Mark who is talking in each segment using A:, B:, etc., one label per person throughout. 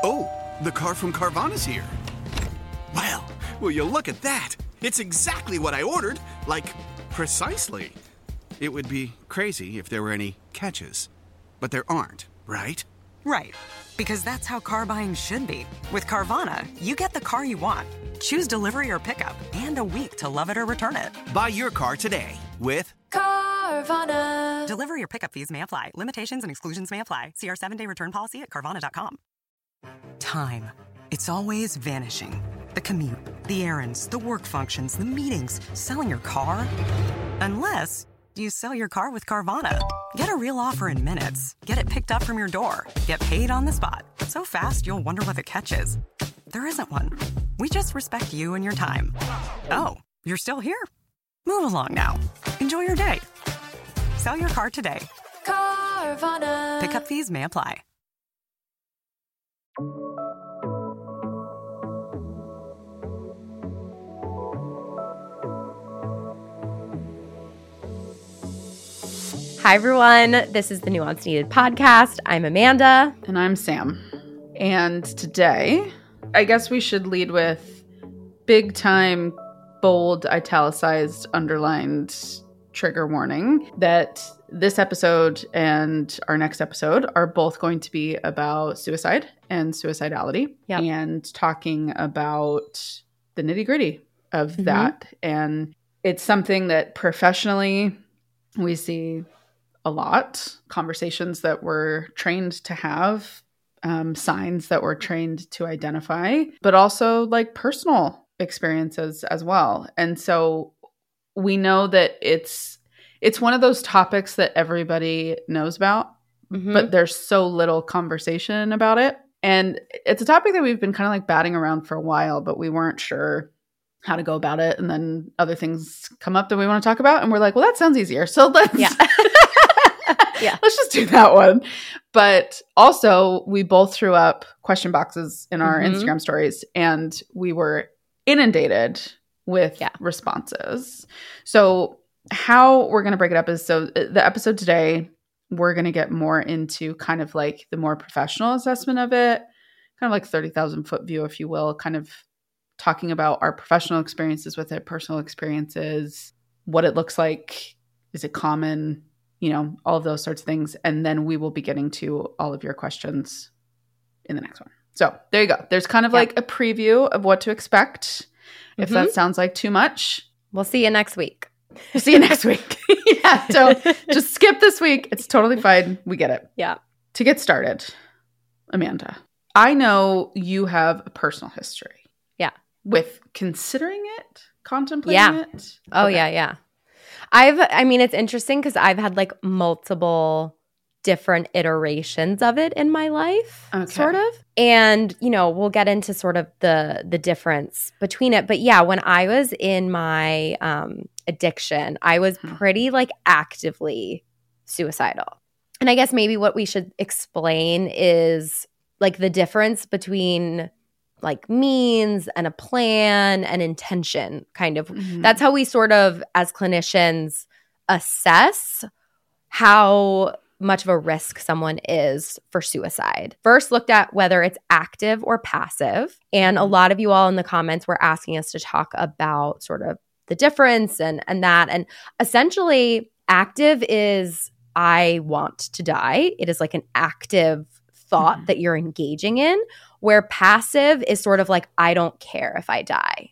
A: Oh, the car from Carvana's here. Well, will you look at that? It's exactly what I ordered. Like, precisely. It would be crazy if there were any catches. But there aren't, right?
B: Right. Because that's how car buying should be. With Carvana, you get the car you want. Choose delivery or pickup, and a week to love it or return it.
A: Buy your car today with
C: Carvana.
B: Delivery or pickup fees may apply. Limitations and exclusions may apply. See our 7-day return policy at Carvana.com. Time. It's always vanishing. The commute, the errands, the work functions, the meetings, selling your car. Unless you sell your car with Carvana. Get a real offer in minutes. Get it picked up from your door. Get paid on the spot. So fast, you'll wonder what the catch is. There isn't one. We just respect you and your time. Oh, you're still here? Move along now. Enjoy your day. Sell your car today.
C: Carvana.
B: Pickup fees may apply.
D: Hi, everyone. This is the Nuance Needed podcast. I'm Amanda.
E: And I'm Sam. And today, I guess we should lead with big time, bold, italicized, underlined trigger warning that this episode and our next episode are both going to be about suicide and suicidality.
D: Yep.
E: And talking about the nitty gritty of that. And it's something that professionally we see a lot, conversations that we're trained to have, signs that we're trained to identify, but also like personal experiences as well. And so we know that it's one of those topics that everybody knows about, but there's so little conversation about it. And it's a topic that we've been kind of like batting around for a while, but we weren't sure how to go about it. And then other things come up that we want to talk about. And we're like, well, that sounds easier. So let's let's just do that one. But also, we both threw up question boxes in our Instagram stories, and we were inundated with responses. So how we're going to break it up is, so the episode today, we're going to get more into kind of like the more professional assessment of it, kind of like 30,000 foot view, if you will, kind of talking about our professional experiences with it, personal experiences, what it looks like, is it common, you know, all of those sorts of things. And then we will be getting to all of your questions in the next one. So there you go. There's kind of like a preview of what to expect. If that sounds like too much,
D: We'll see you next week.
E: see you next week. So just skip this week. It's totally fine. We get it.
D: Yeah.
E: To get started, Amanda, I know you have a personal history.
D: Yeah.
E: With considering it, contemplating it.
D: Oh,
E: Okay.
D: yeah. I mean, it's interesting because I've had like multiple different iterations of it in my life, sort of. And, you know, we'll get into sort of the difference between it. But yeah, when I was in my addiction, I was pretty like actively suicidal. And I guess maybe what we should explain is like the difference between like means and a plan and intention, kind of. That's how we sort of, as clinicians, assess how much of a risk someone is for suicide. First looked at whether it's active or passive. And a lot of you all in the comments were asking us to talk about sort of the difference and that. And essentially, active is I want to die. It is like an active thought that you're engaging in, where passive is sort of like, I don't care if I die.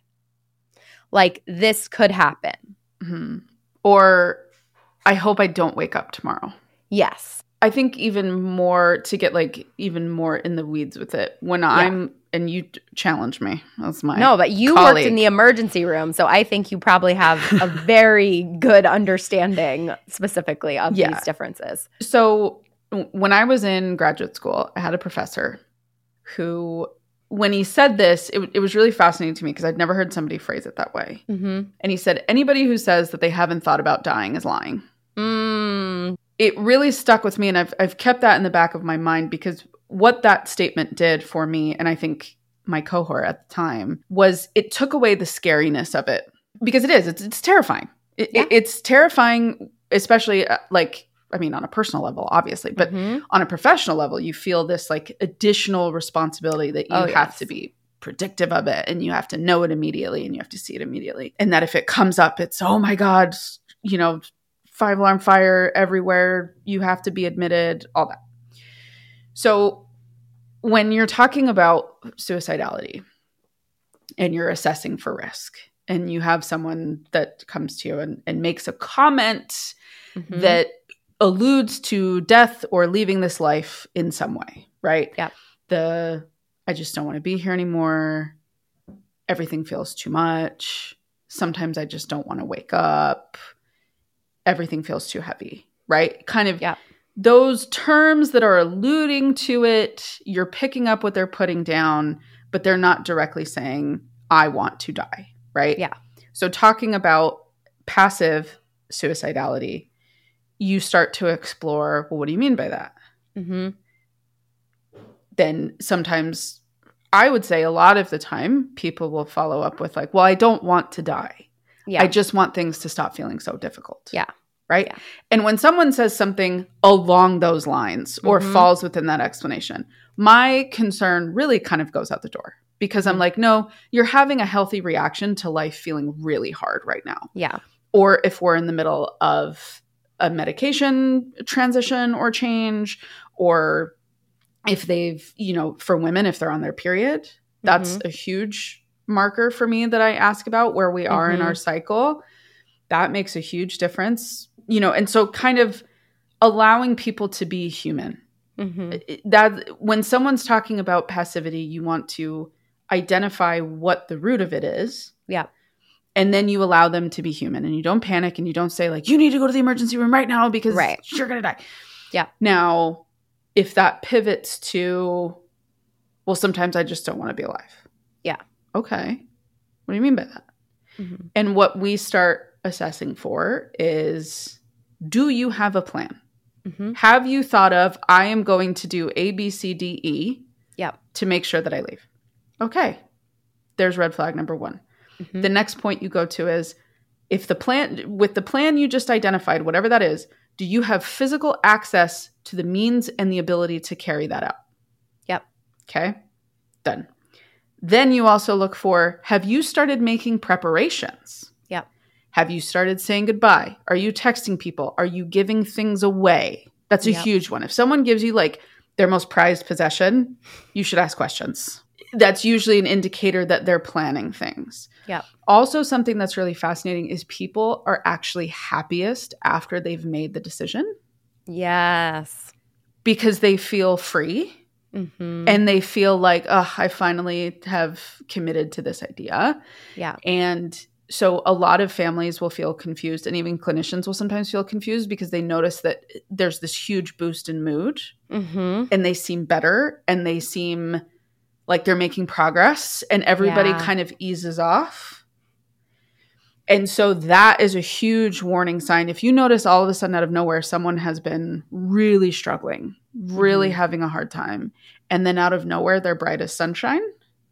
D: Like, this could happen.
E: Or I hope I don't wake up tomorrow.
D: Yes.
E: I think even more, to get like even more in the weeds with it, when I'm, and you challenge me as my
D: No, but you
E: colleague.
D: worked in the emergency room, so I think you probably have a very good understanding specifically of these differences.
E: So when I was in graduate school, I had a professor who, when he said this, it was really fascinating to me because I'd never heard somebody phrase it that way. And he said, anybody who says that they haven't thought about dying is lying. It really stuck with me, and I've kept that in the back of my mind, because what that statement did for me, and I think my cohort at the time, was it took away the scariness of it. Because it's terrifying. It's terrifying, especially like I mean, on a personal level, obviously, but on a professional level, you feel this like additional responsibility that you have to be predictive of it, and you have to know it immediately, and you have to see it immediately. And that if it comes up, it's, oh my God, 5-alarm fire everywhere. You have to be admitted, all that. So when you're talking about suicidality and you're assessing for risk, and you have someone that comes to you and makes a comment that alludes to death or leaving this life in some way, right?
D: Yeah.
E: I just don't want to be here anymore. Everything feels too much. Sometimes I just don't want to wake up. Everything feels too heavy, right? Kind of those terms that are alluding to it, you're picking up what they're putting down, but they're not directly saying, I want to die, right?
D: Yeah.
E: So talking about passive suicidality, you start to explore, well, what do you mean by that? Then sometimes, I would say a lot of the time, people will follow up with like, well, I don't want to die.
D: Yeah.
E: I just want things to stop feeling so difficult.
D: Yeah.
E: Right?
D: Yeah.
E: And when someone says something along those lines or falls within that explanation, my concern really kind of goes out the door, because I'm like, no, you're having a healthy reaction to life feeling really hard right now.
D: Yeah.
E: Or if we're in the middle of a medication transition or change, or if they've, for women, if they're on their period, that's a huge marker for me that I ask about where we are in our cycle. That makes a huge difference, and so kind of allowing people to be human. That when someone's talking about passivity, you want to identify what the root of it is.
D: Yeah.
E: And then you allow them to be human, and you don't panic, and you don't say like, you need to go to the emergency room right now because you're going to die.
D: Yeah.
E: Now, if that pivots to, well, sometimes I just don't want to be alive.
D: Yeah.
E: Okay. What do you mean by that? And what we start assessing for is, do you have a plan? Have you thought of, I am going to do A, B, C, D, E to make sure that I leave? Okay. There's red flag number 1. The next point you go to is, with the plan you just identified, whatever that is, do you have physical access to the means and the ability to carry that out?
D: Yep.
E: Okay. Done. Then you also look for, have you started making preparations?
D: Yep.
E: Have you started saying goodbye? Are you texting people? Are you giving things away? That's a huge one. If someone gives you like their most prized possession, you should ask questions. That's usually an indicator that they're planning things.
D: Yeah.
E: Also, something that's really fascinating is people are actually happiest after they've made the decision.
D: Yes.
E: Because they feel free and they feel like, oh, I finally have committed to this idea.
D: Yeah.
E: And so a lot of families will feel confused, and even clinicians will sometimes feel confused because they notice that there's this huge boost in mood and they seem better and they seem like they're making progress, and everybody kind of eases off. And so that is a huge warning sign. If you notice all of a sudden out of nowhere, someone has been really struggling, really having a hard time, and then out of nowhere, they're bright as sunshine,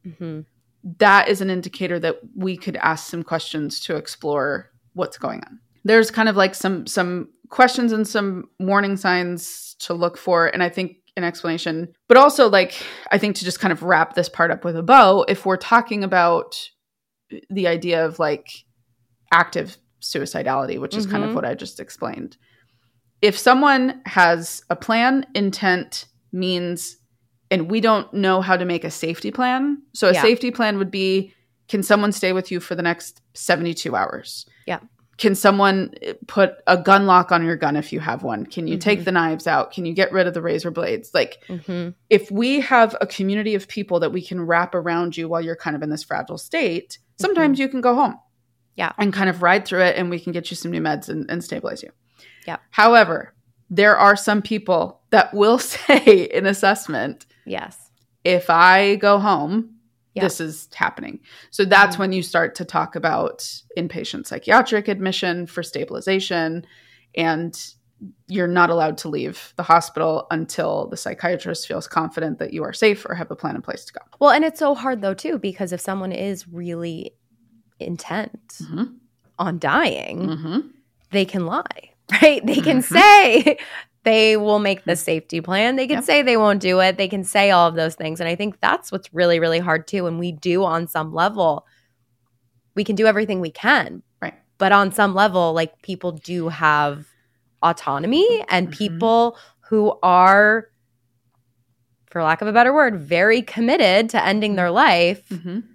E: that is an indicator that we could ask some questions to explore what's going on. There's kind of like some questions and some warning signs to look for, and I think an explanation, but also like, I think to just kind of wrap this part up with a bow, if we're talking about the idea of like active suicidality, which is kind of what I just explained. If someone has a plan, intent, means, and we don't know how to make a safety plan. So a safety plan would be, can someone stay with you for the next 72 hours?
D: Yeah.
E: Can someone put a gun lock on your gun if you have one? Can you take the knives out? Can you get rid of the razor blades? Like, if we have a community of people that we can wrap around you while you're kind of in this fragile state, sometimes you can go home.
D: Yeah.
E: And kind of ride through it, and we can get you some new meds and stabilize you.
D: Yeah.
E: However, there are some people that will say in assessment,
D: yes,
E: if I go home, this is happening. So that's when you start to talk about inpatient psychiatric admission for stabilization, and you're not allowed to leave the hospital until the psychiatrist feels confident that you are safe or have a plan in place to go.
D: Well, and it's so hard though too, because if someone is really intent on dying, they can lie. right? They can say they will make the safety plan. They can say they won't do it. They can say all of those things. And I think that's what's really, really hard too. And we do on some level, we can do everything we can.
E: Right.
D: But on some level, like people do have autonomy and people who are, for lack of a better word, very committed to ending their life,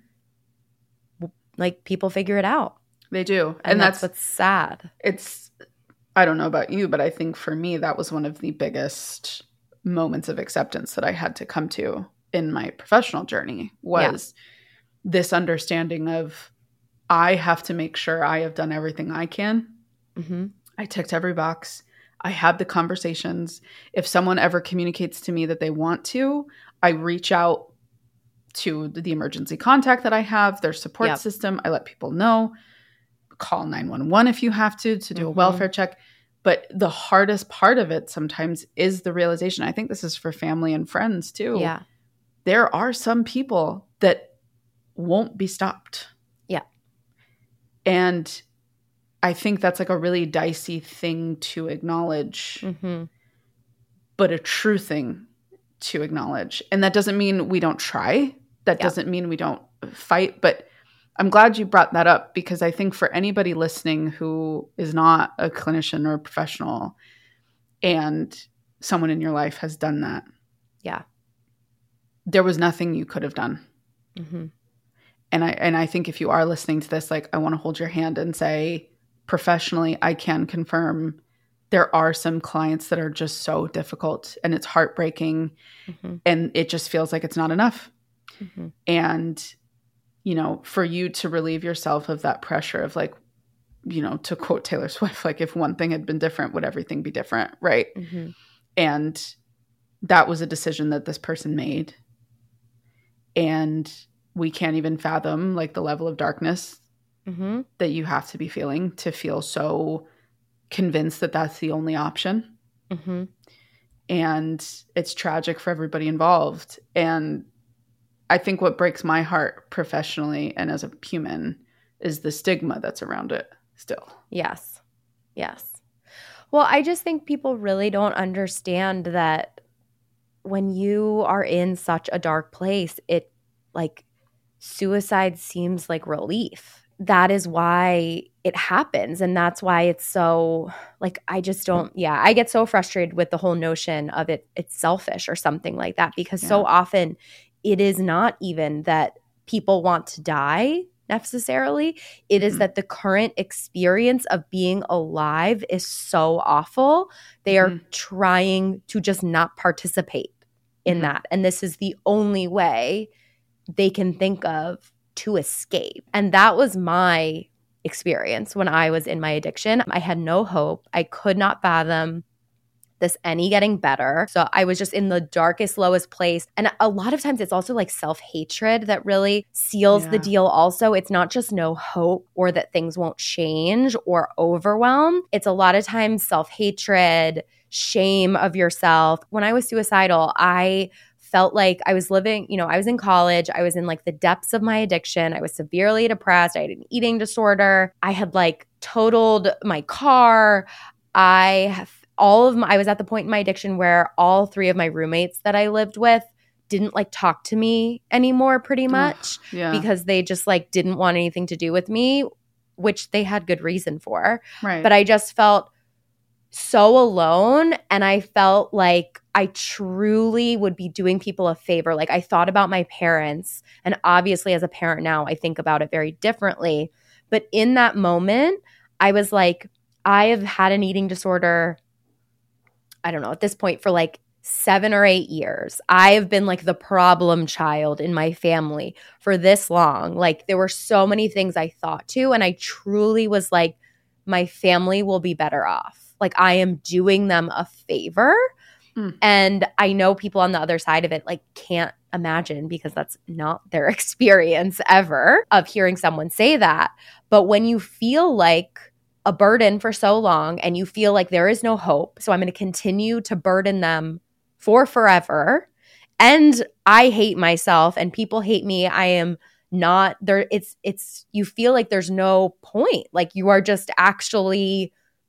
D: like people figure it out.
E: They do.
D: And that's what's sad.
E: I don't know about you, but I think for me, that was one of the biggest moments of acceptance that I had to come to in my professional journey was this understanding of I have to make sure I have done everything I can. I ticked every box. I had the conversations. If someone ever communicates to me that they want to, I reach out to the emergency contact that I have, their support system. I let people know. Call 911 if you have to do a welfare check. But the hardest part of it sometimes is the realization. I think this is for family and friends too.
D: Yeah.
E: There are some people that won't be stopped.
D: Yeah.
E: And I think that's like a really dicey thing to acknowledge, but a true thing to acknowledge. And that doesn't mean we don't try. That doesn't mean we don't fight. But I'm glad you brought that up because I think for anybody listening who is not a clinician or a professional and someone in your life has done that.
D: Yeah.
E: There was nothing you could have done. And I think if you are listening to this, like I want to hold your hand and say, professionally, I can confirm there are some clients that are just so difficult and it's heartbreaking and it just feels like it's not enough. And, you know, for you to relieve yourself of that pressure of like, you know, to quote Taylor Swift, like if one thing had been different, would everything be different? Right. And that was a decision that this person made. And we can't even fathom like the level of darkness that you have to be feeling to feel so convinced that that's the only option. And it's tragic for everybody involved. And I think what breaks my heart professionally and as a human is the stigma that's around it still.
D: Yes. Yes. Well, I just think people really don't understand that when you are in such a dark place, it like suicide seems like relief. That is why it happens. And that's why it's so like, I just don't, I get so frustrated with the whole notion of it's selfish or something like that, because so often it is not even that people want to die necessarily. It is that the current experience of being alive is so awful. They are trying to just not participate in that. And this is the only way they can think of to escape. And that was my experience when I was in my addiction. I had no hope. I could not fathom this any getting better. So I was just in the darkest, lowest place. And a lot of times it's also like self-hatred that really seals the deal also. It's not just no hope or that things won't change or overwhelm. It's a lot of times self-hatred, shame of yourself. When I was suicidal, I felt like I was living, you know, I was in college. I was in like the depths of my addiction. I was severely depressed. I had an eating disorder. I had like totaled my car. I was at the point in my addiction where all three of my roommates that I lived with didn't like talk to me anymore pretty much because they just like didn't want anything to do with me, which they had good reason for.
E: Right.
D: But I just felt so alone, and I felt like I truly would be doing people a favor. Like I thought about my parents, and obviously as a parent now, I think about it very differently. But in that moment, I was like, I have had an eating disorder, I don't know, at this point for like 7 or 8 years. I have been like the problem child in my family for this long. Like there were so many things I thought to, and I truly was like, my family will be better off. Like I am doing them a favor. And I know people on the other side of it like can't imagine, because that's not their experience ever of hearing someone say that. But when you feel like a burden for so long and you feel like there is no hope, so I'm going to continue to burden them for forever, and I hate myself and people hate me, I am not there. It's you feel like there's no point. Like you are just actually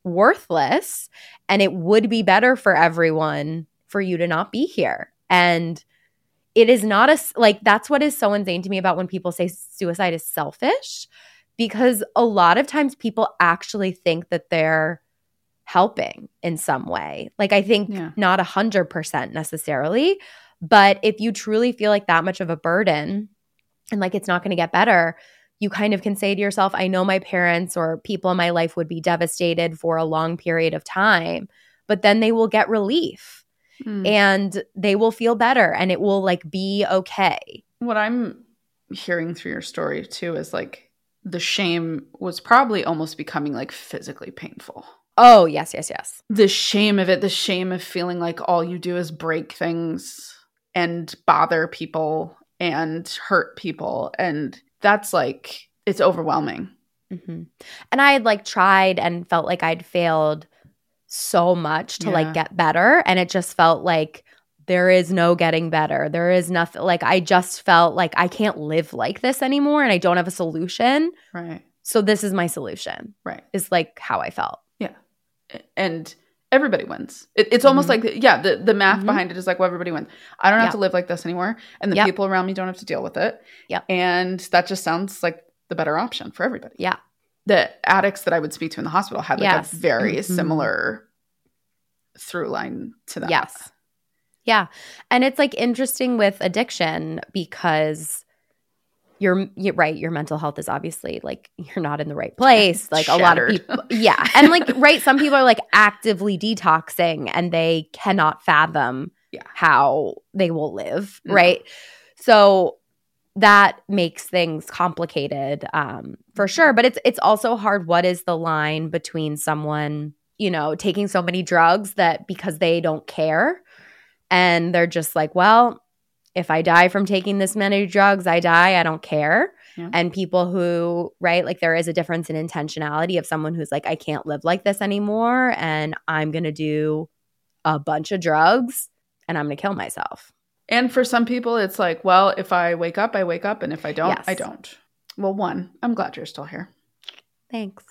D: worthless and it would be better for everyone for you to not be here. And it is not that's what is so insane to me about when people say suicide is selfish, because a lot of times people actually think that they're helping in some way. Like, I think not 100% necessarily, but if you truly feel like that much of a burden and like it's not going to get better, you kind of can say to yourself, I know my parents or people in my life would be devastated for a long period of time, but then they will get relief and they will feel better and it will like be okay.
E: What I'm hearing through your story too is like the shame was probably almost becoming like physically painful.
D: Oh, yes, yes, yes.
E: The shame of it, the shame of feeling like all you do is break things and bother people and hurt people. And that's like, it's overwhelming.
D: Mm-hmm. And I had like tried and felt like I'd failed so much to like get better. And it just felt like there is no getting better. There is nothing. Like, I just felt like I can't live like this anymore and I don't have a solution.
E: Right.
D: So this is my solution.
E: Right.
D: Is like how I felt.
E: Yeah. And everybody wins. It's almost like, the math behind it is like, well, everybody wins. I don't have to live like this anymore. And the people around me don't have to deal with it.
D: Yeah.
E: And that just sounds like the better option for everybody.
D: Yeah.
E: The addicts that I would speak to in the hospital had like a very similar through line to that.
D: Yes. Yeah. And it's like interesting with addiction because you're right. Your mental health is obviously like you're not in the right place. Like a lot of people. Yeah. And like, right. Some people are like actively detoxing and they cannot fathom how they will live. Right. So that makes things complicated for sure. But it's also hard. What is the line between someone, you know, taking so many drugs that because they don't care and they're just like, well, if I die from taking this many drugs, I die. I don't care. Yeah. And people who, right, like there is a difference in intentionality of someone who's like, I can't live like this anymore and I'm going to do a bunch of drugs and I'm going to kill myself.
E: And for some people, it's like, well, if I wake up, I wake up. And if I don't, I don't. Well, one, I'm glad you're still here.
D: Thanks.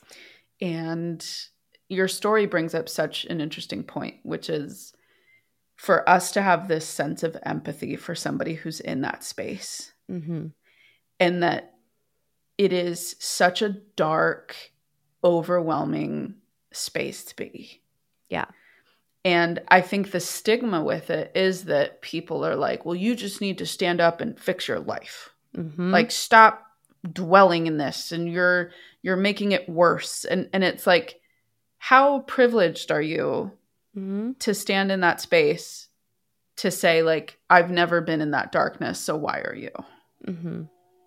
E: And your story brings up such an interesting point, which is for us to have this sense of empathy for somebody who's in that space. Mm-hmm. And that it is such a dark, overwhelming space to be.
D: Yeah.
E: And I think the stigma with it is that people are like, well, you just need to stand up and fix your life. Mm-hmm. Like, stop dwelling in this and you're making it worse. And it's like, how privileged are you to stand in that space to say, like, I've never been in that darkness, so why are you? Mm-hmm.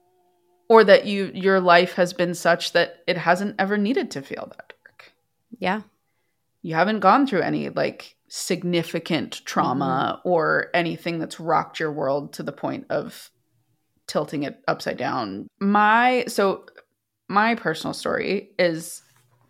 E: Or that your life has been such that it hasn't ever needed to feel that dark.
D: Yeah. You
E: haven't gone through any, like, significant trauma or anything that's rocked your world to the point of tilting it upside down. My personal story is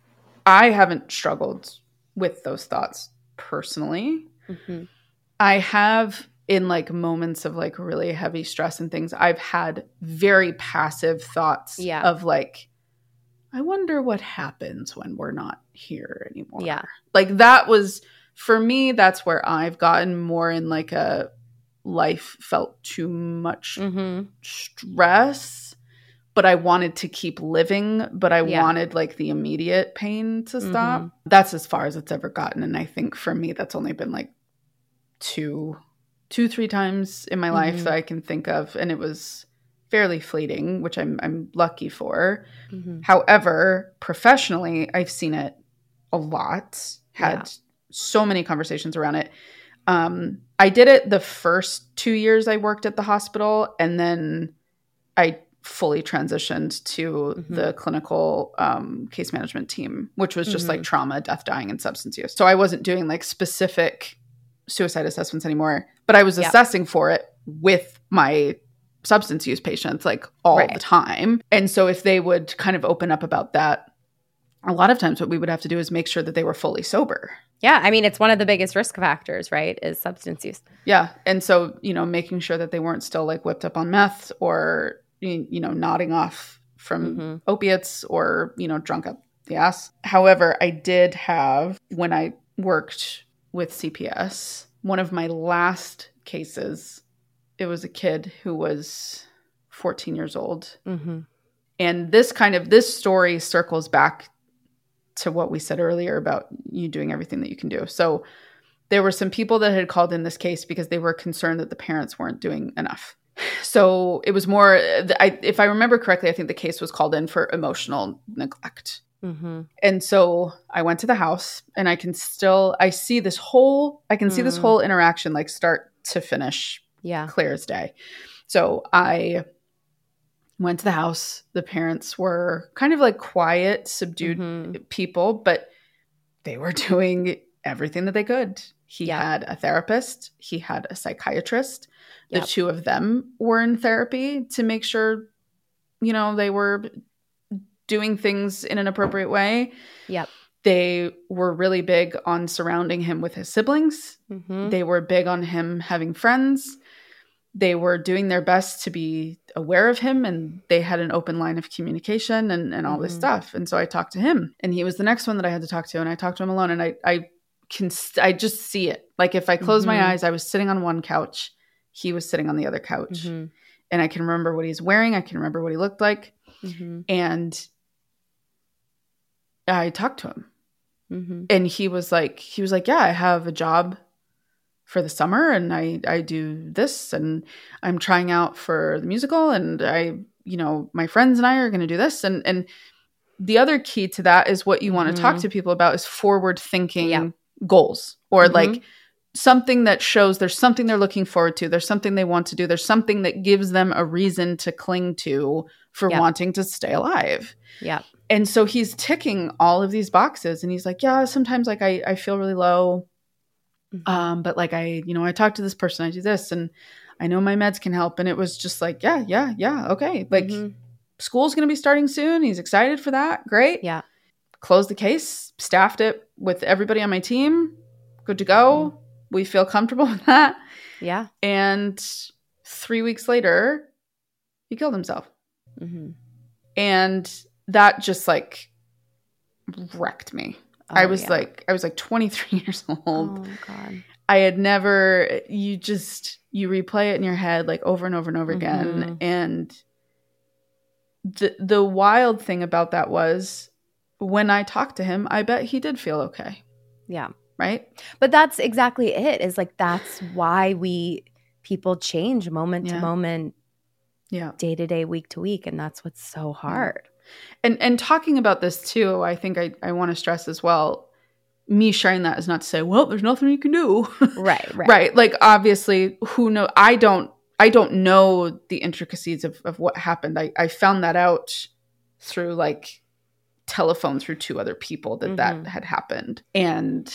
E: I haven't struggled with those thoughts personally. Mm-hmm. I have in like moments of like really heavy stress and things, I've had very passive thoughts of like, I wonder what happens when we're not here anymore.
D: Yeah.
E: Like that was, for me, that's where I've gotten more in like a life felt too much stress, but I wanted to keep living, but I wanted like the immediate pain to stop. Mm-hmm. That's as far as it's ever gotten. And I think for me, that's only been like 2-3 times in my life that I can think of. And it was fairly fleeting, which I'm lucky for. Mm-hmm. However, professionally, I've seen it a lot, had so many conversations around it. I did it the first 2 years I worked at the hospital, and then I fully transitioned to the clinical case management team, which was just like trauma, death, dying, and substance use. So I wasn't doing like specific suicide assessments anymore, but I was assessing for it with my substance use patients like all the time. And so if they would kind of open up about that, a lot of times what we would have to do is make sure that they were fully sober.
D: Yeah. I mean, it's one of the biggest risk factors, right, is substance use.
E: Yeah. And so, making sure that they weren't still like whipped up on meth or, nodding off from opiates or, drunk the ass. However, I did have, when I worked with CPS, one of my last cases, it was a kid who was 14 years old.
D: Mm-hmm.
E: And this story circles back to what we said earlier about you doing everything that you can do. So there were some people that had called in this case because they were concerned that the parents weren't doing enough. So it was more, if I remember correctly, I think the case was called in for emotional neglect.
D: Mm-hmm.
E: And so I went to the house, and I see this whole interaction, like start to finish, clear as day. So I went to the house. The parents were kind of like quiet, subdued people, but they were doing everything that they could. He had a therapist. He had a psychiatrist. The two of them were in therapy to make sure, they were doing things in an appropriate way.
D: Yep.
E: They were really big on surrounding him with his siblings.
D: Mm-hmm.
E: They were big on him having friends. They were doing their best to be aware of him, and they had an open line of communication and all this stuff. And so I talked to him, and he was the next one that I had to talk to, and I talked to him alone, and I just see it. Like if I close my eyes, I was sitting on one couch. He was sitting on the other couch.
D: Mm-hmm.
E: And I can remember what he's wearing. I can remember what he looked like.
D: Mm-hmm.
E: And I talked to him.
D: Mm-hmm.
E: And he was like, yeah, I have a job for the summer, and I do this, and I'm trying out for the musical, and my friends and I are going to do this. And the other key to that is what you want to talk to people about is forward thinking goals, or like something that shows there's something they're looking forward to. There's something they want to do. There's something that gives them a reason to cling to for wanting to stay alive.
D: Yeah.
E: And so he's ticking all of these boxes, and he's like, yeah, sometimes like I feel really low. But like I talk to this person, I do this, and I know my meds can help. And it was just like, yeah. Okay. Like school's going to be starting soon. He's excited for that. Great.
D: Yeah.
E: Closed the case, staffed it with everybody on my team. Good to go. We feel comfortable with that.
D: Yeah.
E: And 3 weeks later, he killed himself.
D: Mm-hmm.
E: And that just like wrecked me.
D: Oh,
E: I was like 23 years old.
D: Oh God.
E: I had never, you replay it in your head like over and over and over again. And the wild thing about that was when I talked to him, I bet he did feel okay.
D: Yeah.
E: Right.
D: But that's exactly it, is like, that's why people change moment to moment, day to day, week to week. And that's what's so hard.
E: And talking about this too, I think I want to stress as well, me sharing that is not to say, well, there's nothing you can do. Right. Like obviously I don't know the intricacies of what happened. I found that out through like telephone through two other people that had happened. And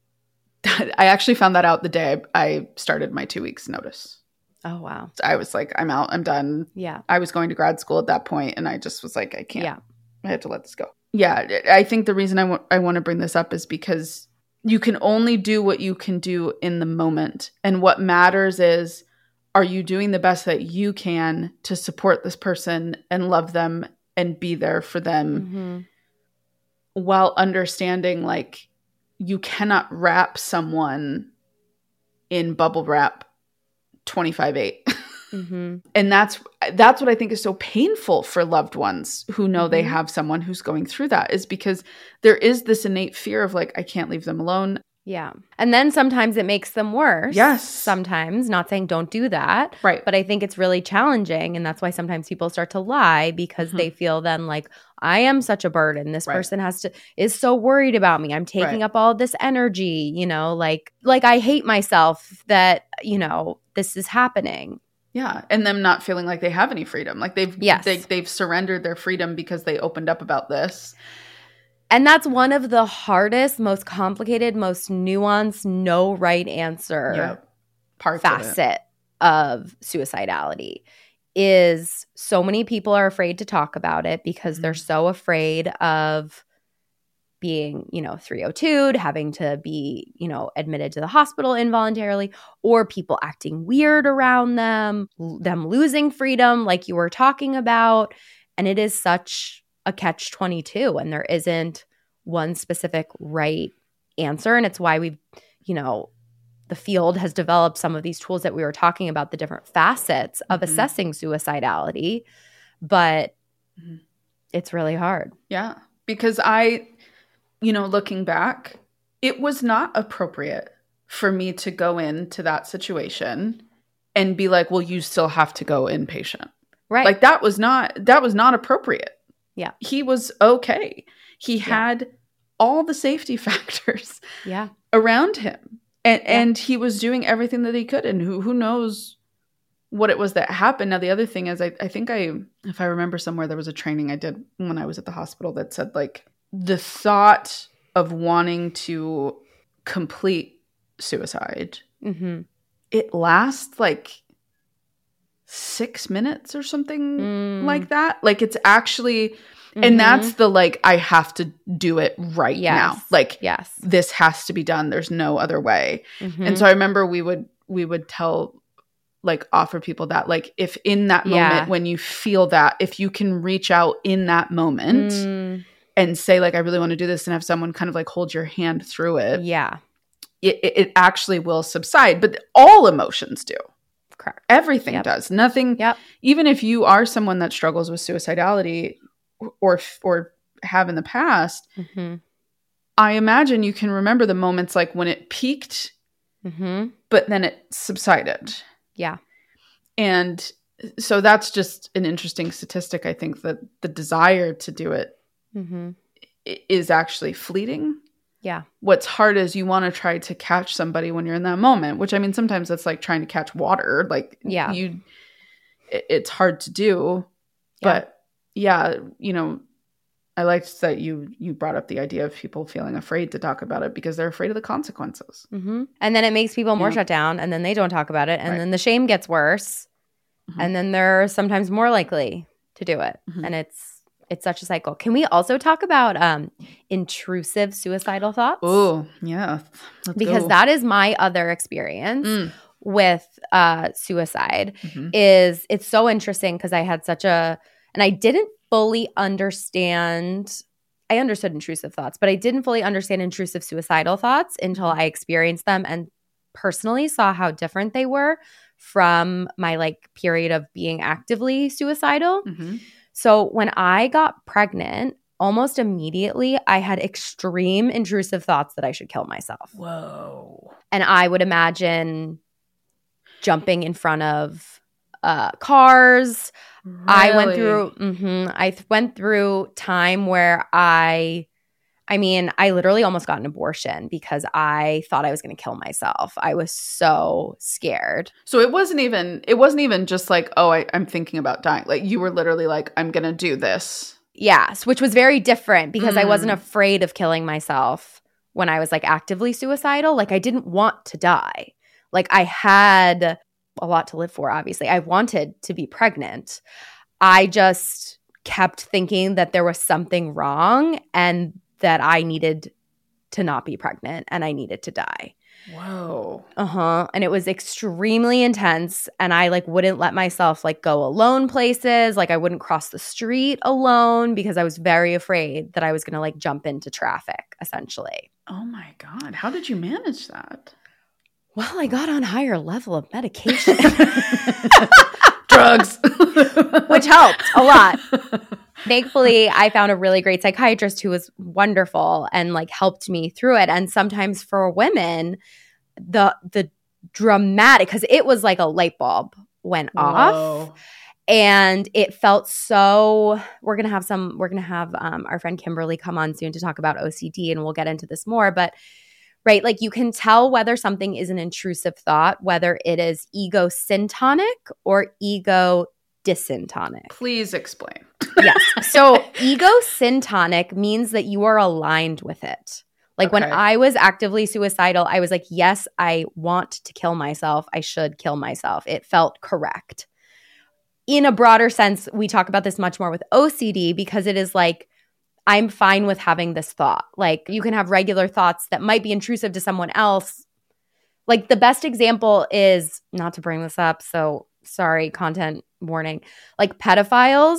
E: I actually found that out the day I started my 2 weeks notice.
D: Oh, wow.
E: So I was like, I'm out. I'm done.
D: Yeah.
E: I was going to grad school at that point, and I just was like, I can't.
D: Yeah.
E: I had to let this go. Yeah. I think the reason I want to bring this up is because you can only do what you can do in the moment. And what matters is, are you doing the best that you can to support this person and love them and be there for them while understanding like you cannot wrap someone in bubble wrap 25/8. And that's what I think is so painful for loved ones who know they have someone who's going through that, is because there is this innate fear of like, I can't leave them alone.
D: Yeah. And then sometimes it makes them worse.
E: Yes.
D: Sometimes, not saying don't do that.
E: Right.
D: But I think it's really challenging. And that's why sometimes people start to lie, because they feel then like, I am such a burden. This person is so worried about me. I'm taking up all this energy, like I hate myself that, this is happening.
E: Yeah. And them not feeling like they have any freedom. Like they've surrendered their freedom because they opened up about this.
D: And that's one of the hardest, most complicated, most nuanced, no right answer facet of suicidality, is so many people are afraid to talk about it because they're so afraid of being, 302'd, having to be, admitted to the hospital involuntarily, or people acting weird around them losing freedom like you were talking about. And it is such a catch-22 and there isn't one specific right answer. And it's why we've, the field has developed some of these tools that we were talking about, the different facets of assessing suicidality. But it's really hard.
E: Yeah. Because looking back, it was not appropriate for me to go into that situation and be like, well, you still have to go inpatient.
D: Right.
E: Like that was not appropriate.
D: Yeah.
E: He was okay. He had all the safety factors around him. And he was doing everything that he could. And who knows what it was that happened. Now, the other thing is, I think if I remember somewhere, there was a training I did when I was at the hospital that said, like, the thought of wanting to complete suicide, it lasts like 6 minutes or something like that. Like, it's actually, and that's the, like, I have to do it right now. Like, this has to be done. There's no other way. And so I remember we would tell, like, offer people that, like, if in that moment when you feel that, if you can reach out in that moment and say, like, I really want to do this, and have someone kind of like hold your hand through it. Yeah. It actually will subside. But all emotions do.
D: Correct.
E: Everything does. Nothing. Even if you are someone that struggles with suicidality or have in the past, I imagine you can remember the moments like when it peaked, but then it subsided. Yeah. And so that's just an interesting statistic. I think that the desire to do it is actually fleeting. Yeah. What's hard is you want to try to catch somebody when you're in that moment, which, I mean, sometimes it's like trying to catch water. Like, it's hard to do. But I liked that you brought up the idea of people feeling afraid to talk about it because they're afraid of the consequences.
D: And then it makes people more shut down, and then they don't talk about it, and then the shame gets worse, and then they're sometimes more likely to do it. And it's such a cycle. Can we also talk about intrusive suicidal thoughts?
E: Oh, yeah.
D: Because that is my other experience with suicide. Is it's so interesting because I had and I didn't fully understand. I understood intrusive thoughts, but I didn't fully understand intrusive suicidal thoughts until I experienced them and personally saw how different they were from my like period of being actively suicidal. So when I got pregnant, almost immediately I had extreme intrusive thoughts that I should kill myself.
E: Whoa.
D: And I would imagine jumping in front of cars.
E: Really?
D: I went through time where I literally almost got an abortion because I thought I was going to kill myself. I was so scared.
E: So it wasn't even just like, oh, I'm thinking about dying. Like, you were literally like, I'm going to do this.
D: Yes, which was very different because I wasn't afraid of killing myself when I was like actively suicidal. Like, I didn't want to die. Like, I had a lot to live for, obviously. I wanted to be pregnant. I just kept thinking that there was something wrong and that I needed to not be pregnant and I needed to die.
E: Whoa.
D: And it was extremely intense. And I like wouldn't let myself like go alone places. Like I wouldn't cross the street alone because I was very afraid that I was going to like jump into traffic, essentially.
E: Oh my God. How did you manage that?
D: Well, I got on higher level of medication.
E: Drugs.
D: Which helped a lot. Thankfully, I found a really great psychiatrist who was wonderful and like helped me through it. And sometimes for women, the dramatic, because it was like a light bulb went off. And it felt so. We're gonna have our friend Kimberly come on soon to talk about OCD, and we'll get into this more. But right, like you can tell whether something is an intrusive thought, whether it is ego syntonic or ego dysyntonic.
E: Please explain.
D: Yes. So ego syntonic means that you are aligned with it. Like when I was actively suicidal, I was like, yes, I want to kill myself. I should kill myself. It felt correct. In a broader sense, we talk about this much more with OCD because it is like, I'm fine with having this thought. Like you can have regular thoughts that might be intrusive to someone else. Like the best example is, not to bring this up, so sorry, content warning, like pedophiles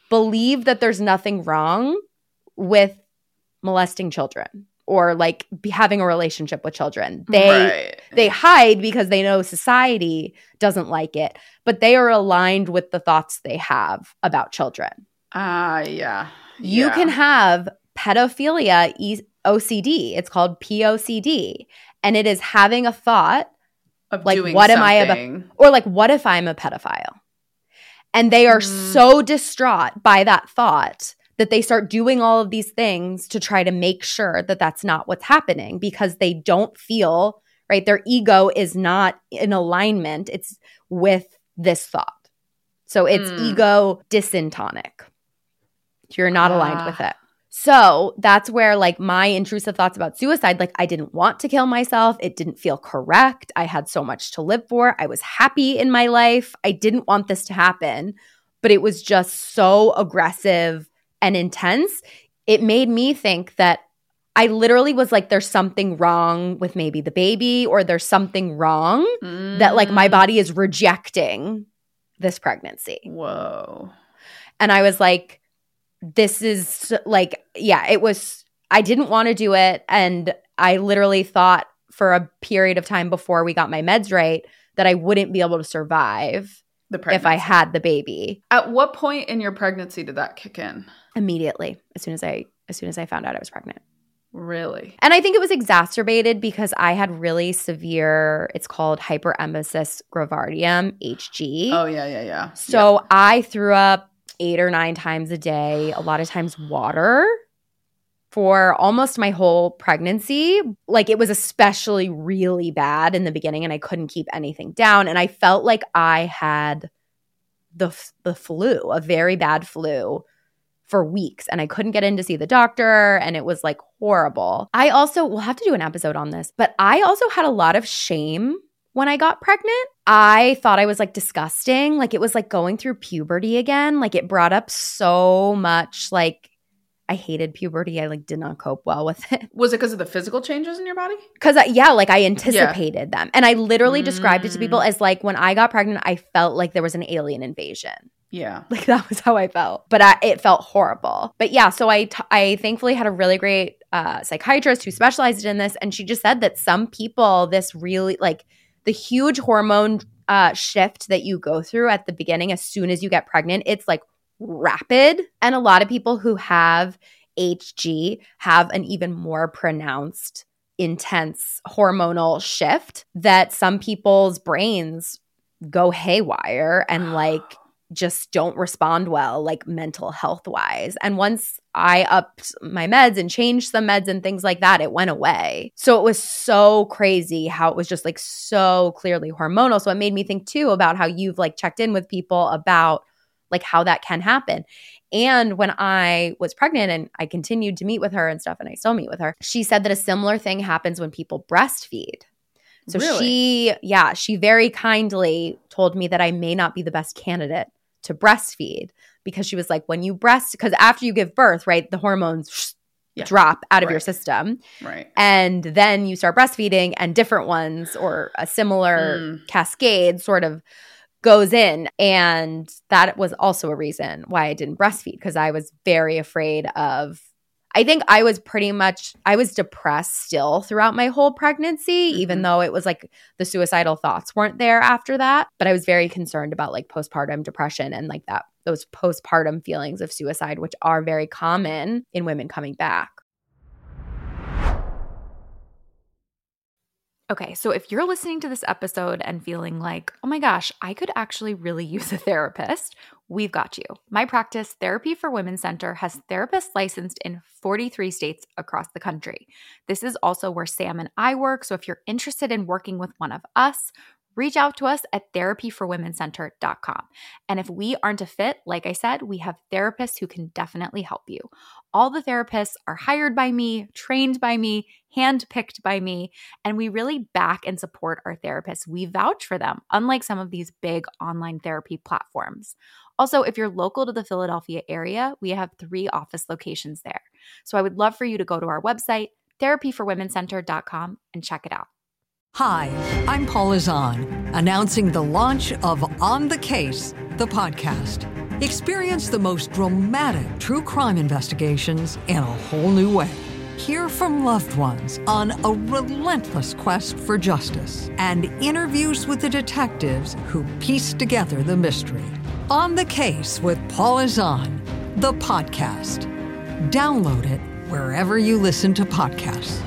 D: believe that there's nothing wrong with molesting children or like having a relationship with children. They hide because they know society doesn't like it, but they are aligned with the thoughts they have about children.
E: Yeah.
D: You can have pedophilia OCD. It's called POCD. And it is having a thought
E: of
D: like,
E: doing
D: what
E: something.
D: am I or like, what if I'm a pedophile? And they are so distraught by that thought that they start doing all of these things to try to make sure that that's not what's happening because they don't feel, right? Their ego is not in alignment. It's with this thought. So it's ego dysintonic. You're not aligned with it. So that's where like my intrusive thoughts about suicide, like I didn't want to kill myself. It didn't feel correct. I had so much to live for. I was happy in my life. I didn't want this to happen, but it was just so aggressive and intense. It made me think that I literally was like, there's something wrong with maybe the baby, or there's something wrong that like my body is rejecting this pregnancy.
E: Whoa.
D: And I was like, this is like, yeah, it was, I didn't want to do it. And I literally thought for a period of time before we got my meds right that I wouldn't be able to survive if I had the baby.
E: At what point in your pregnancy did that kick in?
D: Immediately, as soon as I found out I was pregnant.
E: Really?
D: And I think it was exacerbated because I had really severe, it's called hyperemesis gravidarum, HG.
E: Oh, yeah.
D: So I threw up 8 or 9 times a day, a lot of times water, for almost my whole pregnancy. Like it was especially really bad in the beginning and I couldn't keep anything down. And I felt like I had the flu, a very bad flu for weeks. And I couldn't get in to see the doctor and it was like horrible. I also, we'll have to do an episode on this, but I also had a lot of shame when I got pregnant. I thought I was like disgusting. Like it was like going through puberty again. Like it brought up so much, like I hated puberty. I like did not cope well with it.
E: Was it because of the physical changes in your body?
D: Because like I anticipated them. And I literally described it to people as like when I got pregnant, I felt like there was an alien invasion.
E: Yeah.
D: Like that was how I felt. But it felt horrible. But yeah, so I thankfully had a really great psychiatrist who specialized in this. And she just said that some people, this really like the huge hormone shift that you go through at the beginning as soon as you get pregnant, it's like rapid. And a lot of people who have HG have an even more pronounced, intense hormonal shift that some people's brains go haywire and like just don't respond well, like mental health wise. And once I upped my meds and changed some meds and things like that, it went away. So it was so crazy how it was just like so clearly hormonal. So it made me think too about how you've like checked in with people about like how that can happen. And when I was pregnant and I continued to meet with her and stuff, and I still meet with her, she said that a similar thing happens when people breastfeed. So really? she very kindly told me that I may not be the best candidate to breastfeed because she was like, when you because after you give birth, right, the hormones drop out of your system.
E: Right.
D: And then you start breastfeeding and different ones or a similar cascade sort of goes in. And that was also a reason why I didn't breastfeed because I was very afraid of, I think I was depressed still throughout my whole pregnancy, even though it was like the suicidal thoughts weren't there after that. But I was very concerned about like postpartum depression and like those postpartum feelings of suicide, which are very common in women coming back. Okay, so if you're listening to this episode and feeling like, oh my gosh, I could actually really use a therapist, we've got you. My practice, Therapy for Women Center, has therapists licensed in 43 states across the country. This is also where Sam and I work, so if you're interested in working with one of us, reach out to us at therapyforwomencenter.com. And if we aren't a fit, like I said, we have therapists who can definitely help you. All the therapists are hired by me, trained by me, handpicked by me, and we really back and support our therapists. We vouch for them, unlike some of these big online therapy platforms. Also, if you're local to the Philadelphia area, we have 3 office locations there. So I would love for you to go to our website, therapyforwomencenter.com, and check it out.
F: Hi, I'm Paula Zahn, announcing the launch of On the Case, the podcast. Experience the most dramatic true crime investigations in a whole new way. Hear from loved ones on a relentless quest for justice and interviews with the detectives who piece together the mystery. On the Case with Paul Azan, the podcast. Download it wherever you listen to podcasts.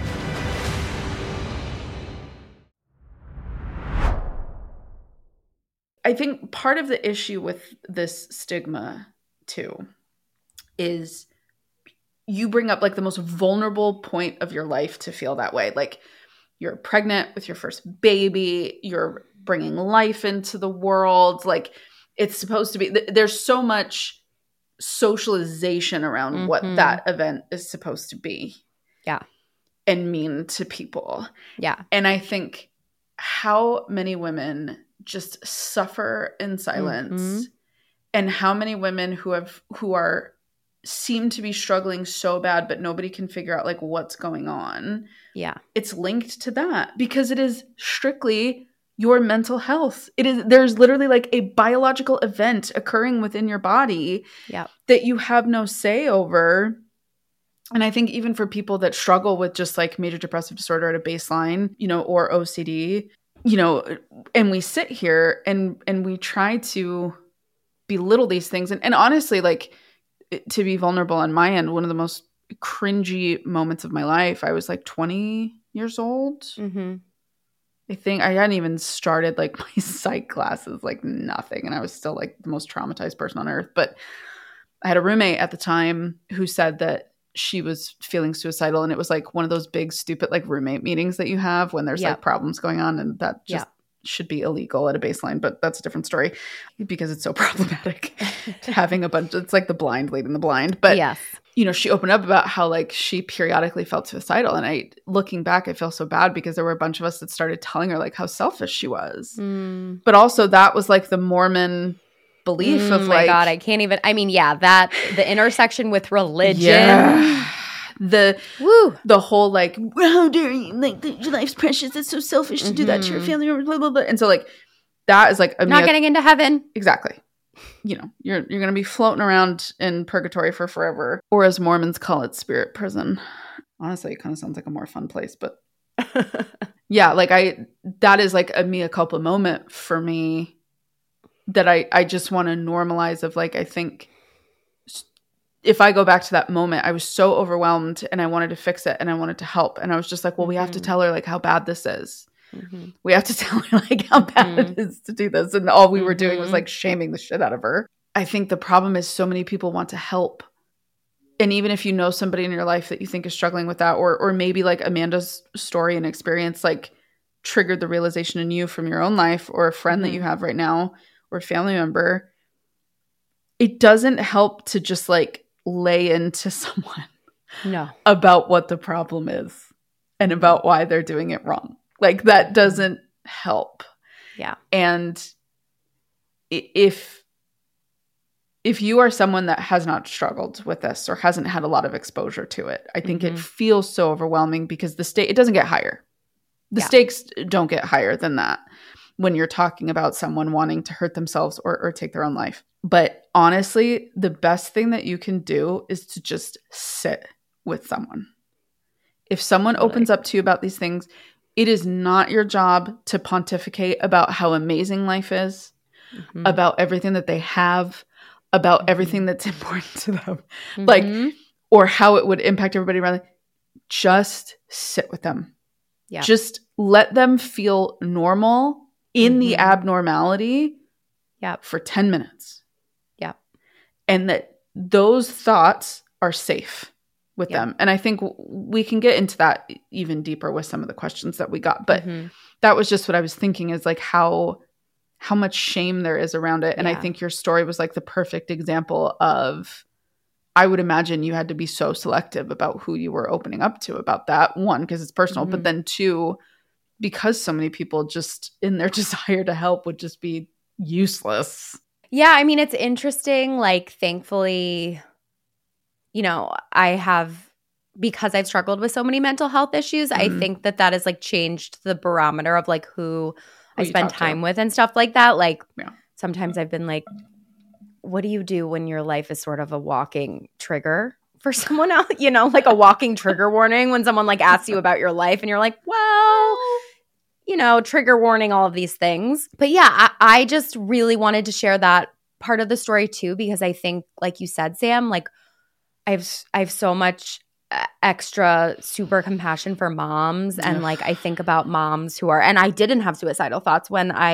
E: I think part of the issue with this stigma, too, is you bring up like the most vulnerable point of your life to feel that way. Like you're pregnant with your first baby, you're bringing life into the world. Like it's supposed to be, there's so much socialization around what that event is supposed to be.
D: Yeah.
E: And mean to people.
D: Yeah.
E: And I think how many women just suffer in silence and how many women who are seem to be struggling so bad, but nobody can figure out like what's going on.
D: Yeah.
E: It's linked to that because it is strictly your mental health. There's literally like a biological event occurring within your body that you have no say over. And I think even for people that struggle with just like major depressive disorder at a baseline, or OCD, and we sit here and we try to belittle these things. And honestly, like, to be vulnerable on my end, one of the most cringy moments of my life, I was like 20 years old. I think I hadn't even started like my psych classes, like nothing. And I was still like the most traumatized person on earth. But I had a roommate at the time who said that she was feeling suicidal. And it was like one of those big, stupid like roommate meetings that you have when there's like problems going on. And that just should be illegal at a baseline, but that's a different story because it's so problematic having a bunch. It's like the blind leading the blind. But, she opened up about how like she periodically felt suicidal. And looking back, I feel so bad because there were a bunch of us that started telling her like how selfish she was. But also that was like the Mormon belief of like,
D: my God, I can't even, that the intersection with religion.
E: The whole like, how dare you, like your life's precious, it's so selfish to do that to your family, blah blah blah. And so like that is like
D: not getting into heaven.
E: Exactly. You're gonna be floating around in purgatory for forever, or as Mormons call it, spirit prison. Honestly, it kind of sounds like a more fun place, but yeah, like that is like a mea culpa moment for me that I just want to normalize of like, I think if I go back to that moment, I was so overwhelmed and I wanted to fix it and I wanted to help. And I was just like, well, we have to tell her like how bad this is. We have to tell her like how bad it is to do this. And all we were doing was like shaming the shit out of her. I think the problem is so many people want to help. And even if you know somebody in your life that you think is struggling with that, or maybe like Amanda's story and experience like triggered the realization in you from your own life, or a friend that you have right now, or a family member, it doesn't help to just like lay into someone about what the problem is and about why they're doing it wrong. Like that doesn't help.
D: Yeah.
E: And if you are someone that has not struggled with this or hasn't had a lot of exposure to it, I think it feels so overwhelming because it doesn't get higher. The stakes don't get higher than that when you're talking about someone wanting to hurt themselves or take their own life. But honestly, the best thing that you can do is to just sit with someone. If someone opens up to you about these things, it is not your job to pontificate about how amazing life is, about everything that they have, about everything that's important to them, like, or how it would impact everybody around them. Just sit with them. Yeah. Just let them feel normal in the abnormality for 10 minutes. And that those thoughts are safe with them. And I think we can get into that even deeper with some of the questions that we got. But that was just what I was thinking is like how much shame there is around it. And I think your story was like the perfect example of, I would imagine you had to be so selective about who you were opening up to about that. One, because it's personal, but then two, because so many people just in their desire to help would just be useless.
D: Yeah, I mean, it's interesting. Like, thankfully, I have, because I've struggled with so many mental health issues, I think that has like changed the barometer of like who I spend time with and stuff like that. Like, sometimes I've been like, what do you do when your life is sort of a walking trigger for someone else? You know, like a walking trigger warning when someone like asks you about your life and you're like, well, you know, trigger warning, all of these things. But yeah, I just really wanted to share that part of the story too, because I think, like you said, Sam, like I have so much extra super compassion for moms. And like I think about moms who are, and I didn't have suicidal thoughts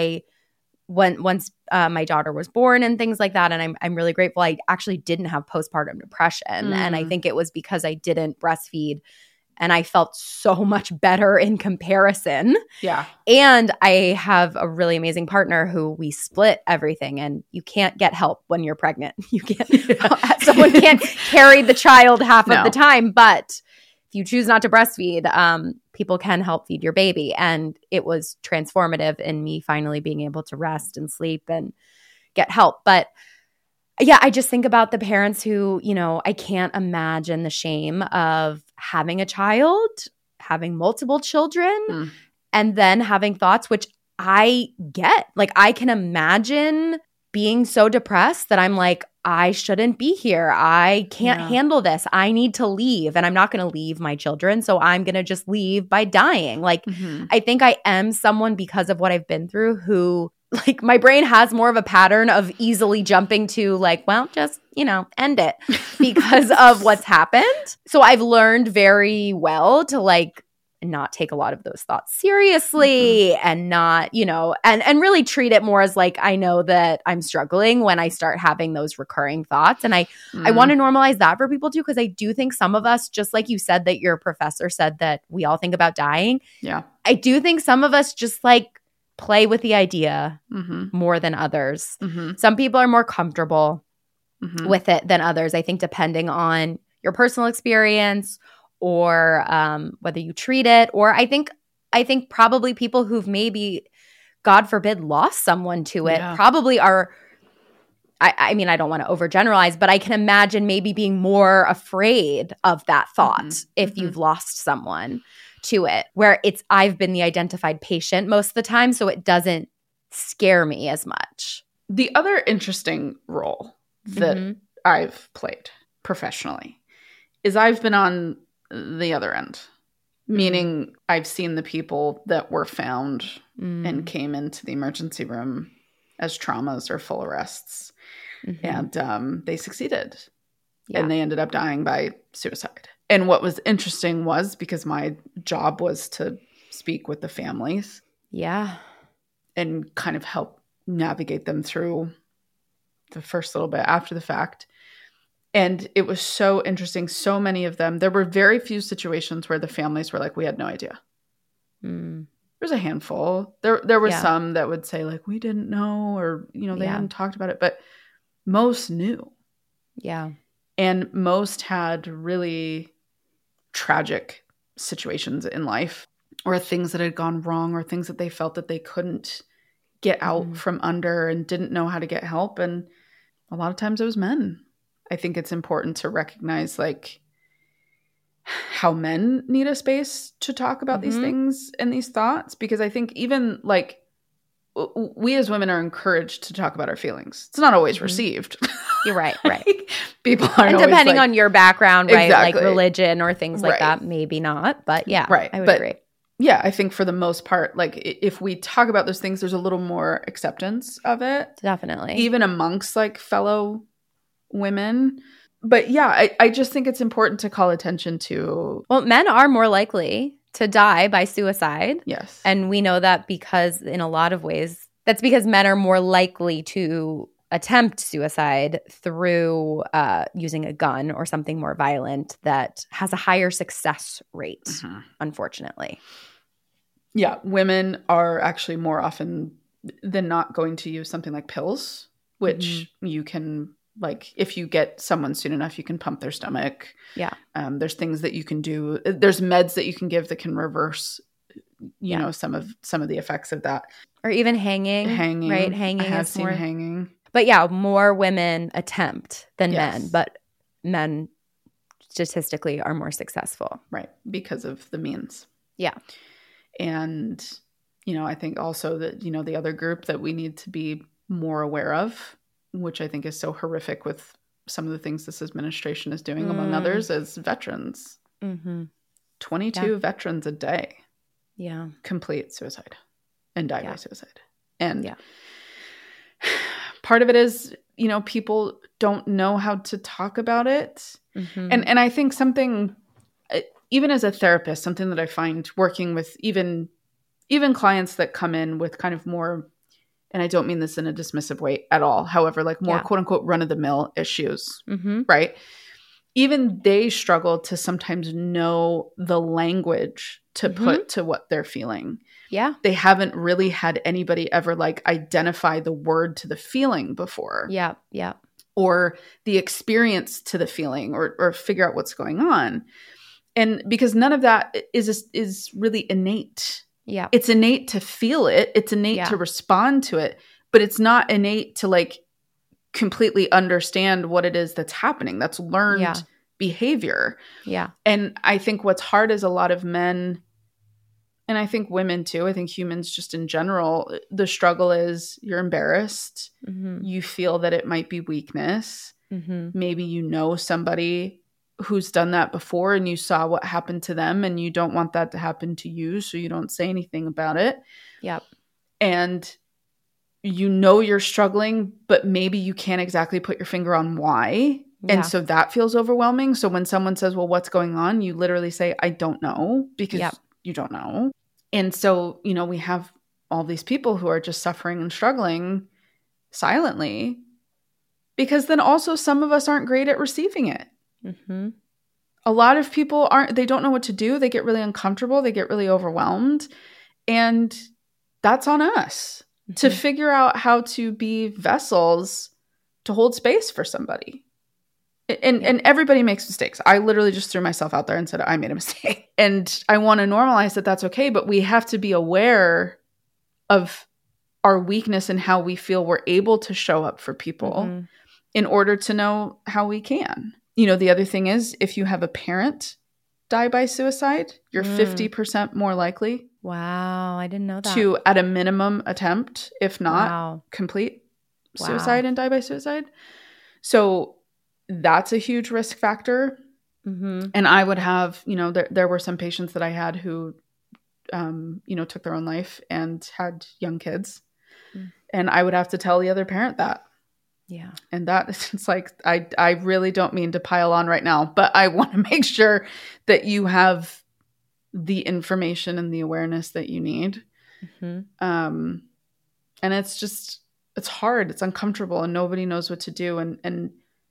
D: once my daughter was born and things like that. And I'm really grateful. I actually didn't have postpartum depression. And I think it was because I didn't breastfeed and I felt so much better in comparison.
E: Yeah.
D: And I have a really amazing partner who we split everything, and you can't get help when you're pregnant. You can't, someone can't carry the child half of the time, but if you choose not to breastfeed, people can help feed your baby. And it was transformative in me finally being able to rest and sleep and get help. But yeah, I just think about the parents who, you know, I can't imagine the shame of having a child, having multiple children, and then having thoughts, which I get. Like, I can imagine being so depressed that I'm like, I shouldn't be here. I can't handle this. I need to leave, and I'm not going to leave my children. So I'm going to just leave by dying. Like, I think I am someone, because of what I've been through, who, like, my brain has more of a pattern of easily jumping to like, well, just, you know, end it because of what's happened. So I've learned very well to like not take a lot of those thoughts seriously and not, you know, and really treat it more as like, I know that I'm struggling when I start having those recurring thoughts. And I want to normalize that for people too, because I do think some of us, just like you said that your professor said that we all think about dying.
E: Yeah.
D: I do think some of us just like play with the idea more than others. Some people are more comfortable with it than others, I think, depending on your personal experience or whether you treat it. Or I think probably people who've maybe, God forbid, lost someone to it probably are, I mean, I don't want to overgeneralize, but I can imagine maybe being more afraid of that thought if you've lost someone to it, where I've been the identified patient most of the time, so it doesn't scare me as much.
E: The other interesting role that I've played professionally is I've been on the other end, meaning I've seen the people that were found and came into the emergency room as traumas or full arrests, and they succeeded, and they ended up dying by suicide. And what was interesting was, because my job was to speak with the families.
D: Yeah.
E: And kind of help navigate them through the first little bit after the fact. And it was so interesting. So many of them, there were very few situations where the families were like, we had no idea. There's a handful. There were some that would say like, we didn't know, or, you know, they hadn't talked about it, but most knew.
D: Yeah.
E: And most had really tragic situations in life, or things that had gone wrong, or things that they felt that they couldn't get out from under and didn't know how to get help. And a lot of times it was men. I think it's important to recognize like how men need a space to talk about these things and these thoughts, because I think even like we as women are encouraged to talk about our feelings. It's not always received.
D: You're right, right.
E: People aren't
D: and depending on your background, right?
E: Exactly.
D: Like religion or things like that, maybe not. But yeah, I would agree.
E: Yeah, I think for the most part, like if we talk about those things, there's a little more acceptance of it.
D: Definitely.
E: Even amongst like fellow women. But yeah, I just think it's important to call attention to.
D: Well, men are more likely to die by suicide.
E: Yes.
D: And we know that because in a lot of ways, that's because men are more likely to attempt suicide through using a gun or something more violent that has a higher success rate, unfortunately.
E: Yeah, women are actually more often than not going to use something like pills, which you can, like, if you get someone soon enough, you can pump their stomach.
D: Yeah.
E: There's things that you can do. There's meds that you can give that can reverse, you know, some of the effects of that.
D: Or even hanging. Right?
E: Hanging. I have seen hanging.
D: But yeah, more women attempt than men, but men statistically are more successful.
E: Right, because of the means.
D: Yeah.
E: And, you know, I think also that, you know, the other group that we need to be more aware of which I think is so horrific with some of the things this administration is doing, among others, is veterans. 22 veterans a day complete suicide and die by suicide. And part of it is, you know, people don't know how to talk about it. And I think something, even as a therapist, something that I find working with even clients that come in with kind of more, and I don't mean this in a dismissive way at all, however, like more quote unquote run-of-the-mill issues, right? Even they struggle to sometimes know the language to put to what they're feeling. Yeah. They haven't really had anybody ever like identify the word to the feeling before. Yeah. Yeah. Or the experience to the feeling, or figure out what's going on. And because none of that is really innate. Yeah. It's innate to feel it. It's innate to respond to it, but it's not innate to like completely understand what it is that's happening. That's learned behavior. Yeah. And I think what's hard is a lot of men, and I think women too, I think humans just in general, the struggle is you're embarrassed. You feel that it might be weakness. Maybe you know somebody who's done that before and you saw what happened to them and you don't want that to happen to you, so you don't say anything about it. Yep. And you know you're struggling, but maybe you can't exactly put your finger on why. Yeah. And so that feels overwhelming. So when someone says, well, what's going on? You literally say, I don't know, because you don't know. And so, you know, we have all these people who are just suffering and struggling silently, because then also some of us aren't great at receiving it. A lot of people they don't know what to do. They get really uncomfortable. They get really overwhelmed. And that's on us to figure out how to be vessels to hold space for somebody. And everybody makes mistakes. I literally just threw myself out there and said, I made a mistake. And I want to normalize that that's okay, but we have to be aware of our weakness and how we feel we're able to show up for people in order to know how we can. You know, the other thing is, if you have a parent die by suicide, you're 50% more likely. Wow, I didn't know that. To, at a minimum, attempt, if not complete suicide and die by suicide. So that's a huge risk factor. And I would have, you know, there were some patients that I had who, you know, took their own life and had young kids. And I would have to tell the other parent that. Yeah. And that it's like, I really don't mean to pile on right now, but I want to make sure that you have the information and the awareness that you need. And it's hard. It's uncomfortable and nobody knows what to do. And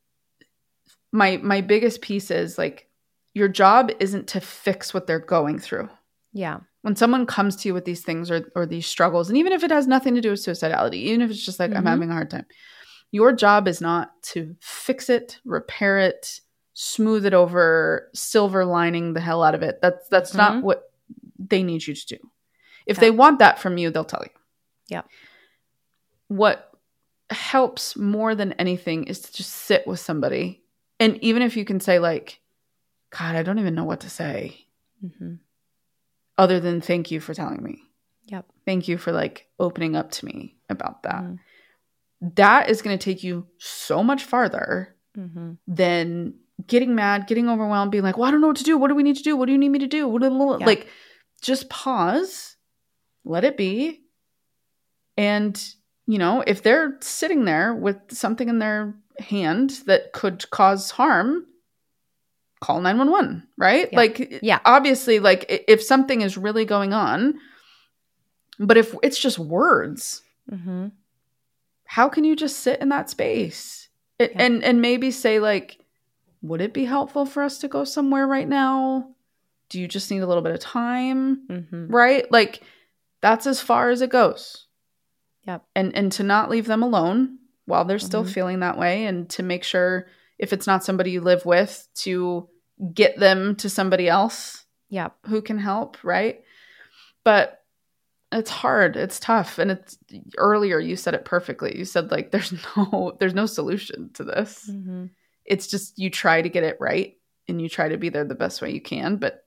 E: my biggest piece is like, your job isn't to fix what they're going through. Yeah. When someone comes to you with these things or these struggles, and even if it has nothing to do with suicidality, even if it's just like, I'm having a hard time, your job is not to fix it, repair it, smooth it over, silver lining the hell out of it. That's not what they need you to do. If they want that from you, they'll tell you. Yeah. What helps more than anything is to just sit with somebody. And even if you can say like, God, I don't even know what to say. Other than thank you for telling me. Yep. Thank you for like opening up to me about that. That is going to take you so much farther than getting mad, getting overwhelmed, being like, well, I don't know what to do. What do we need to do? What do you need me to do? Like, just pause, let it be. And, you know, if they're sitting there with something in their hand that could cause harm, call 911, right? Yeah. Like, obviously, like if something is really going on, but if it's just words, how can you just sit in that space and maybe say like, would it be helpful for us to go somewhere right now? Do you just need a little bit of time? Right? Like that's as far as it goes. Yep. And to not leave them alone while they're still feeling that way, and to make sure if it's not somebody you live with, to get them to somebody else who can help, right? But it's hard. It's tough. And it's earlier you said it perfectly. You said like there's no solution to this. It's just you try to get it right and you try to be there the best way you can, but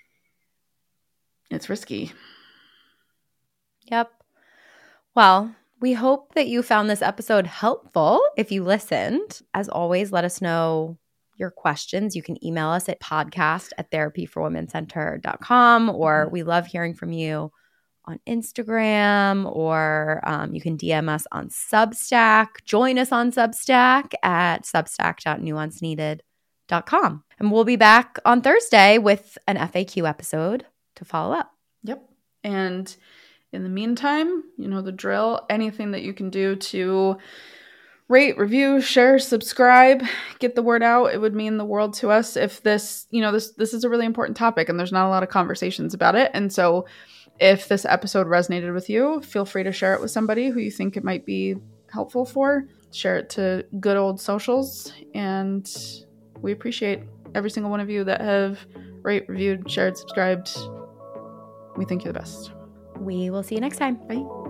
E: it's risky.
D: Yep. Well, We hope that you found this episode helpful if you listened. As always, let us know your questions. You can email us at podcast@therapyforwomencenter.com, or we love hearing from you on Instagram, or you can DM us on Substack. Join us on Substack at substack.nuanceneeded.com. And we'll be back on Thursday with an FAQ episode to follow up.
E: Yep. And in the meantime, you know the drill. Anything that you can do to rate, review, share, subscribe, get the word out. It would mean the world to us if this is a really important topic and there's not a lot of conversations about it. And so if this episode resonated with you, feel free to share it with somebody who you think it might be helpful for. Share it to good old socials. And we appreciate every single one of you that have rate, reviewed, shared, subscribed. We think you're the best.
D: We will see you next time.
E: Bye.